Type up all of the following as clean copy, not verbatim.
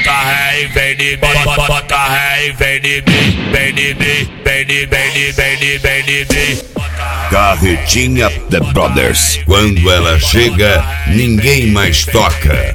bota ré e vem de mim, bota ré e vem de mim, vem de mim, vem de mim, vem de mim. Carretinha The Brothers. Quando ela chega, ninguém mais toca.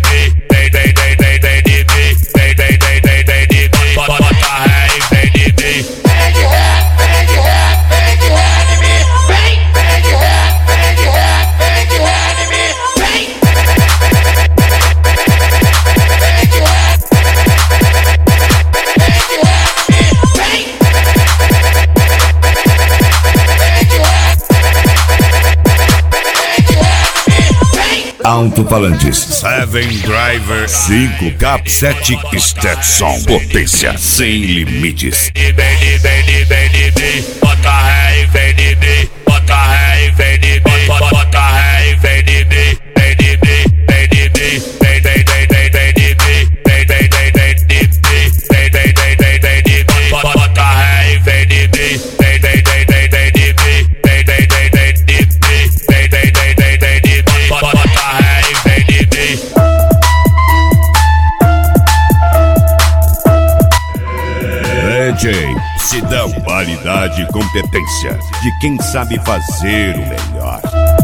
Alto-falantes 7 Driver 5 Cap7 Stetson. Potência sem limites. Bota ré e vem de mim, bota ré e vem de mim, bota ré e vem de mim, vem de mim, vem de mim, vem de mim, vem de mim, vem de mim, bota ré e vem de mim, vem de mim, vem de mim, vem de mim, bota ré e vem de mim. DJ se dá qualidade e competência de quem sabe fazer o melhor.